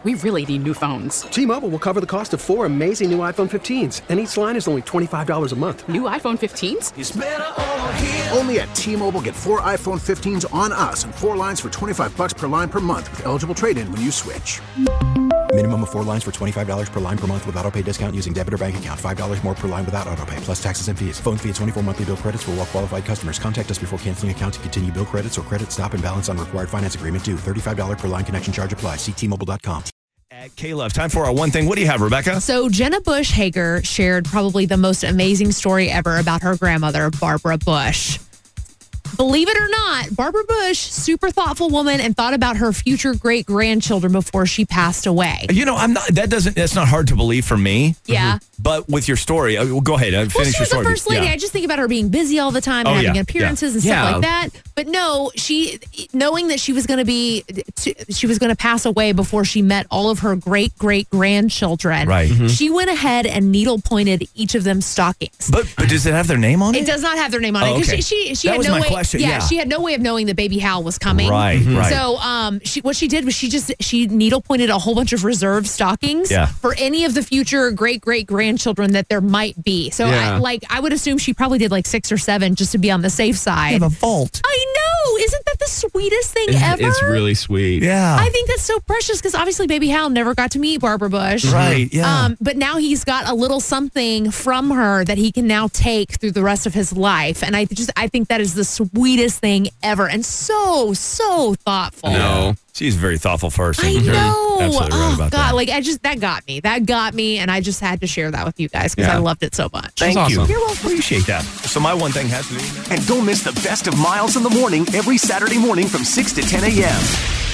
We really need new phones. T-Mobile will cover the cost of 4 amazing new iPhone 15s, and each line is only $25 a month. New iPhone 15s? It's better over here. Only at T-Mobile, get 4 iPhone 15s on us and 4 lines for $25 per line per month with eligible trade-in when you switch. Minimum of 4 lines for $25 per line per month with autopay discount using debit or bank account. $5 more per line without autopay, plus taxes and fees. Phone fee at 24 monthly bill credits for well-qualified customers. Contact us before canceling account to continue bill credits or credit stop and balance on required finance agreement due. $35 per line connection charge applies. See T-Mobile.com. At K-Love, time for our one thing. What do you have, Rebecca? So Jenna Bush Hager shared probably the most amazing story ever about her grandmother, Barbara Bush. Believe it or not, Barbara Bush, super thoughtful woman, and thought about her future great-grandchildren before she passed away. You know, that's not hard to believe for me. Yeah. But with your story, go ahead. Finish Well, she your was story. the first lady. Yeah. I just think about her being busy all the time and having appearances and stuff like that. But no, knowing that she was going to pass away before she met all of her great-great-grandchildren. Right. Mm-hmm. She went ahead and needle-pointed each of them stockings. But does it have their name on it? It does not have their name on it. Oh, okay. She That had was no my way. question, yeah. She had no way of knowing that baby Hal was coming. Right. So what she did was she needle pointed a whole bunch of reserved stockings for any of the future great-great-grandchildren that there might be. So I would assume she probably did like 6 or 7 just to be on the safe side. You have a vault. I know. Isn't that the sweetest thing ever? It's really sweet. Yeah. I think that's so precious because obviously baby Hal never got to meet Barbara Bush. Right, yeah. But now he's got a little something from her that he can now take through the rest of his life. And I think that is the sweetest thing ever and so thoughtful. No. She's a very thoughtful person. I know. Absolutely right about God, that. that got me, and I just had to share that with you guys because I loved it so much. Thank you. awesome. You're welcome. Appreciate that. So my one thing has to be... And don't miss the best of Miles in the Morning every Saturday morning from 6 to 10 a.m.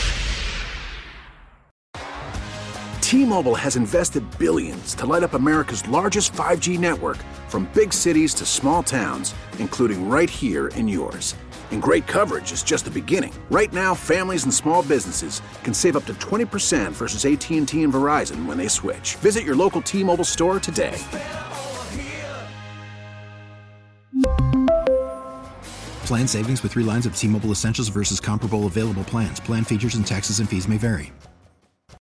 T-Mobile has invested billions to light up America's largest 5G network, from big cities to small towns, including right here in yours. And great coverage is just the beginning. Right now, families and small businesses can save up to 20% versus AT&T and Verizon when they switch. Visit your local T-Mobile store today. Plan savings with 3 lines of T-Mobile Essentials versus comparable available plans. Plan features and taxes and fees may vary.